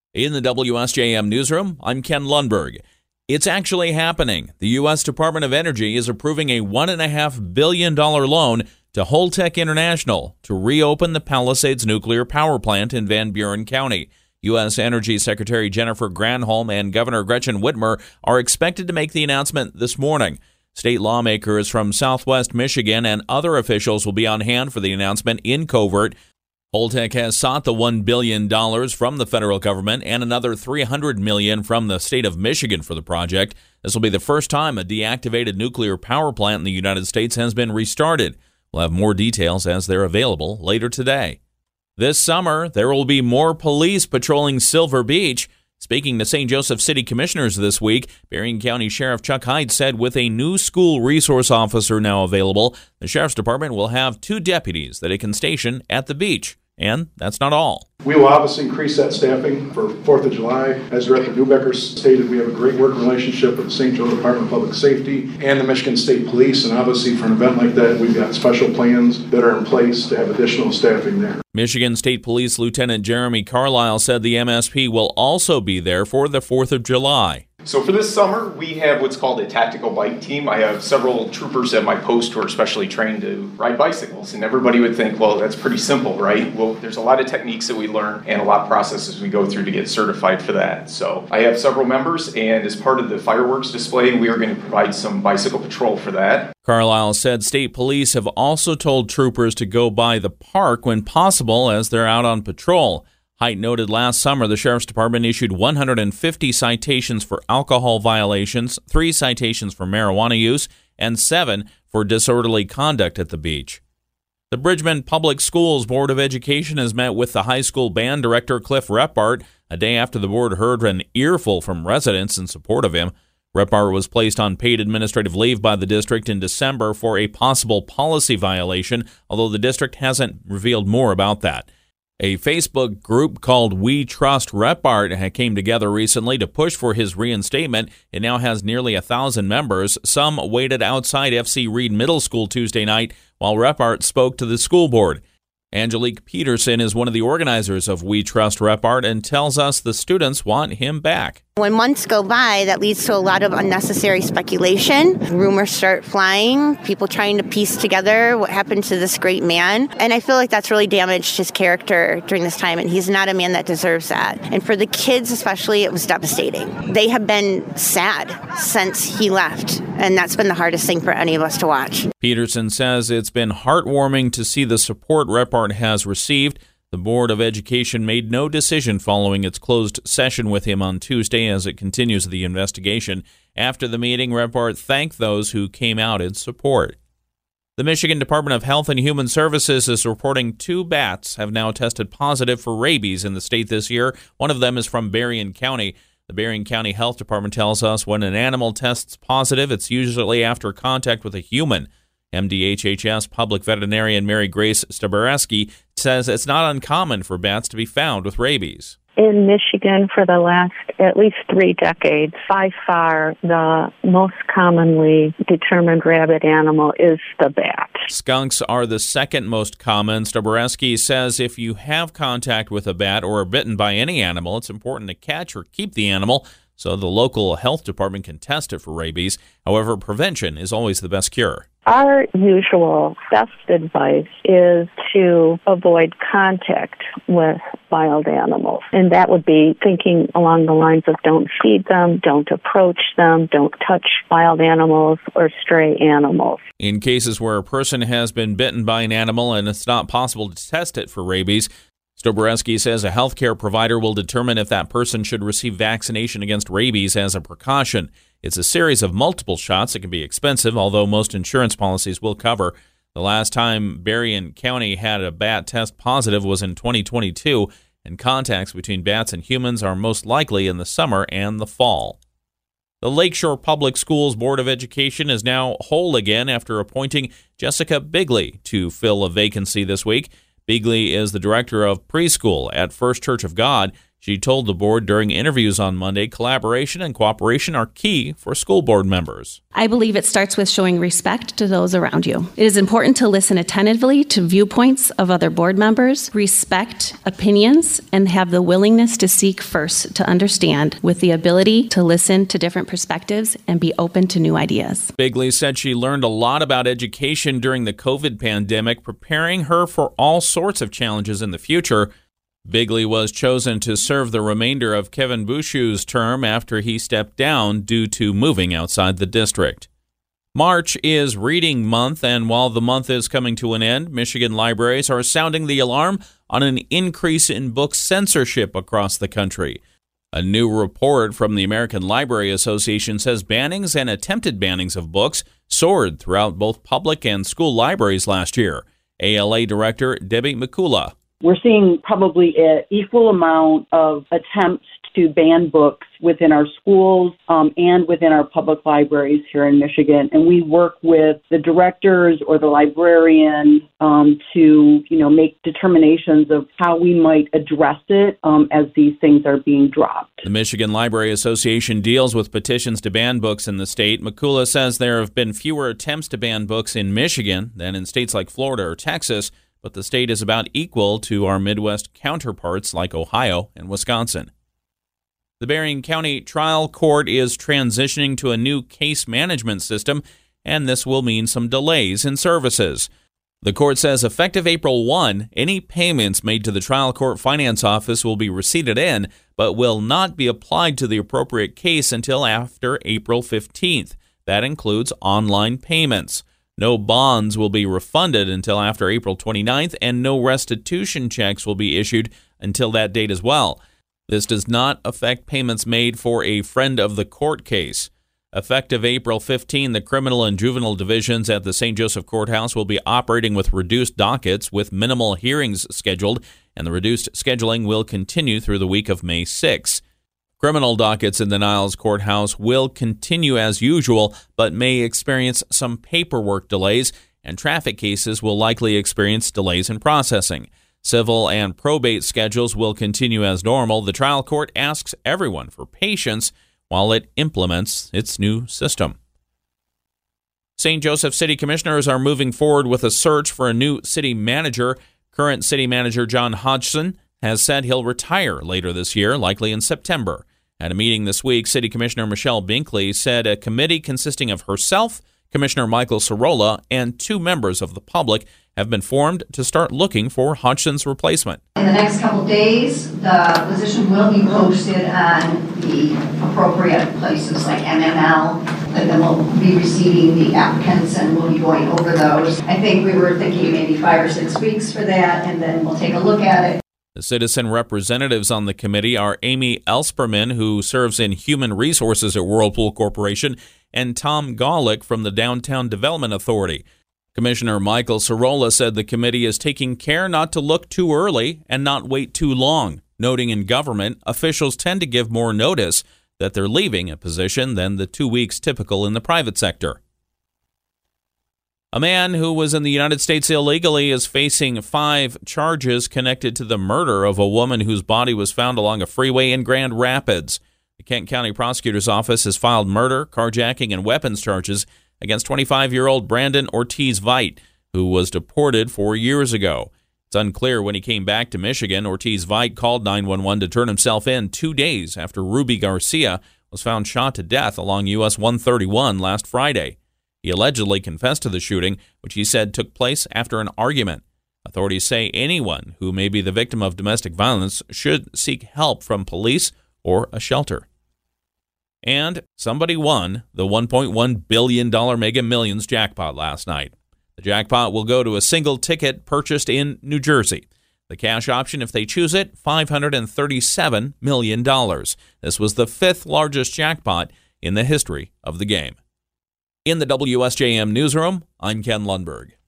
In the WSJM newsroom, I'm Ken Lundberg. It's actually happening. The U.S. Department of Energy is approving a $1.5 billion loan to Holtec International to reopen the Palisades nuclear power plant in Van Buren County. U.S. Energy Secretary Jennifer Granholm and Governor Gretchen Whitmer are expected to make the announcement this morning. State lawmakers from Southwest Michigan and other officials will be on hand for the announcement in Covert. Holtec has sought the $1 billion from the federal government and another $300 million from the state of Michigan for the project. This will be the first time a deactivated nuclear power plant in the United States has been restarted. We'll have more details as they're available later today. This summer, there will be more police patrolling Silver Beach. Speaking to St. Joseph City Commissioners this week, Berrien County Sheriff Chuck Hyde said with a new school resource officer now available, the Sheriff's Department will have 2 deputies that it can station at the beach. And that's not all. We will obviously increase that staffing for 4th of July. As Director Newbecker stated, we have a great working relationship with the St. Joe Department of Public Safety and the Michigan State Police, and obviously for an event like that, we've got special plans that are in place to have additional staffing there. Michigan State Police Lieutenant Jeremy Carlisle said the MSP will also be there for the 4th of July. So for this summer, we have what's called a tactical bike team. I have several troopers at my post who are specially trained to ride bicycles. And everybody would think, well, that's pretty simple, right? Well, there's a lot of techniques that we learn and a lot of processes we go through to get certified for that. So I have several members, and as part of the fireworks display, we are going to provide some bicycle patrol for that. Carlisle said state police have also told troopers to go by the park when possible as they're out on patrol. Height noted last summer the Sheriff's Department issued 150 citations for alcohol violations, 3 citations for marijuana use, and 7 for disorderly conduct at the beach. The Bridgman Public Schools Board of Education has met with the high school band director Cliff Repart a day after the board heard an earful from residents in support of him. Repart was placed on paid administrative leave by the district in December for a possible policy violation, although the district hasn't revealed more about that. A Facebook group called We Trust Repart came together recently to push for his reinstatement. It now has nearly 1,000 members. Some waited outside FC Reed Middle School Tuesday night while Repart spoke to the school board. Angelique Peterson is one of the organizers of We Trust Repart and tells us the students want him back. When months go by, that leads to a lot of unnecessary speculation. Rumors start flying, people trying to piece together what happened to this great man. And I feel like that's really damaged his character during this time, and he's not a man that deserves that. And for the kids especially, it was devastating. They have been sad since he left, and that's been the hardest thing for any of us to watch. Peterson says it's been heartwarming to see the support Repart has received. The Board of Education made no decision following its closed session with him on Tuesday as it continues the investigation. After the meeting, Repart thanked those who came out in support. The Michigan Department of Health and Human Services is reporting 2 bats have now tested positive for rabies in the state this year. One of them is from Berrien County. The Berrien County Health Department tells us when an animal tests positive, it's usually after contact with a human. MDHHS public veterinarian Mary Grace Stabareski says it's not uncommon for bats to be found with rabies. In Michigan, for the last at least 3 decades, by far the most commonly determined rabid animal is the bat. Skunks are the second most common. Stabareski says if you have contact with a bat or are bitten by any animal, it's important to catch or keep the animal so the local health department can test it for rabies. However, prevention is always the best cure. Our usual best advice is to avoid contact with wild animals. And that would be thinking along the lines of don't feed them, don't approach them, don't touch wild animals or stray animals. In cases where a person has been bitten by an animal and it's not possible to test it for rabies, Stabareski says a healthcare provider will determine if that person should receive vaccination against rabies as a precaution. It's a series of multiple shots that can be expensive, although most insurance policies will cover. The last time Berrien County had a bat test positive was in 2022, and contacts between bats and humans are most likely in the summer and the fall. The Lakeshore Public Schools Board of Education is now whole again after appointing Jessica Bigley to fill a vacancy this week. Bigley is the director of preschool at First Church of God. She told the board during interviews on Monday collaboration and cooperation are key for school board members. I believe it starts with showing respect to those around you. It is important to listen attentively to viewpoints of other board members, respect opinions, and have the willingness to seek first to understand, with the ability to listen to different perspectives and be open to new ideas. Bigley said she learned a lot about education during the COVID pandemic, preparing her for all sorts of challenges in the future. Bigley was chosen to serve the remainder of Kevin Bouchou's term after he stepped down due to moving outside the district. March is Reading Month, and while the month is coming to an end, Michigan libraries are sounding the alarm on an increase in book censorship across the country. A new report from the American Library Association says bannings and attempted bannings of books soared throughout both public and school libraries last year. ALA Director Debbie Mikula. We're seeing probably an equal amount of attempts to ban books within our schools and within our public libraries here in Michigan. And we work with the directors or the librarian to, make determinations of how we might address it as these things are being dropped. The Michigan Library Association deals with petitions to ban books in the state. Mikula says there have been fewer attempts to ban books in Michigan than in states like Florida or Texas, but the state is about equal to our Midwest counterparts like Ohio and Wisconsin. The Berrien County Trial Court is transitioning to a new case management system, and this will mean some delays in services. The court says effective April 1, any payments made to the trial court finance office will be receipted in, but will not be applied to the appropriate case until after April 15th. That includes online payments. No bonds will be refunded until after April 29th, and no restitution checks will be issued until that date as well. This does not affect payments made for a friend of the court case. Effective April 15, the criminal and juvenile divisions at the St. Joseph Courthouse will be operating with reduced dockets with minimal hearings scheduled, and the reduced scheduling will continue through the week of May 6. Criminal dockets in the Niles Courthouse will continue as usual, but may experience some paperwork delays, and traffic cases will likely experience delays in processing. Civil and probate schedules will continue as normal. The trial court asks everyone for patience while it implements its new system. St. Joseph City Commissioners are moving forward with a search for a new city manager. Current city manager John Hodgson has said he'll retire later this year, likely in September. At a meeting this week, City Commissioner Michelle Binkley said a committee consisting of herself, Commissioner Michael Cirola, and 2 members of the public have been formed to start looking for Hodgson's replacement. In the next couple days, the position will be posted on the appropriate places like MML, and then we'll be receiving the applicants and we'll be going over those. I think we were thinking maybe 5 or 6 weeks for that, and then we'll take a look at it. The citizen representatives on the committee are Amy Elsperman, who serves in Human Resources at Whirlpool Corporation, and Tom Golick from the Downtown Development Authority. Commissioner Michael Cirola said the committee is taking care not to look too early and not wait too long, noting in government, officials tend to give more notice that they're leaving a position than the 2 weeks typical in the private sector. A man who was in the United States illegally is facing 5 charges connected to the murder of a woman whose body was found along a freeway in Grand Rapids. The Kent County Prosecutor's Office has filed murder, carjacking, and weapons charges against 25-year-old Brandon Ortiz-Veit, who was deported 4 years ago. It's unclear when he came back to Michigan. Ortiz-Veit called 911 to turn himself in 2 days after Ruby Garcia was found shot to death along US 131 last Friday. He allegedly confessed to the shooting, which he said took place after an argument. Authorities say anyone who may be the victim of domestic violence should seek help from police or a shelter. And somebody won the $1.1 billion Mega Millions jackpot last night. The jackpot will go to a single ticket purchased in New Jersey. The cash option, if they choose it, $537 million. This was the 5th largest jackpot in the history of the game. In the WSJM newsroom, I'm Ken Lundberg.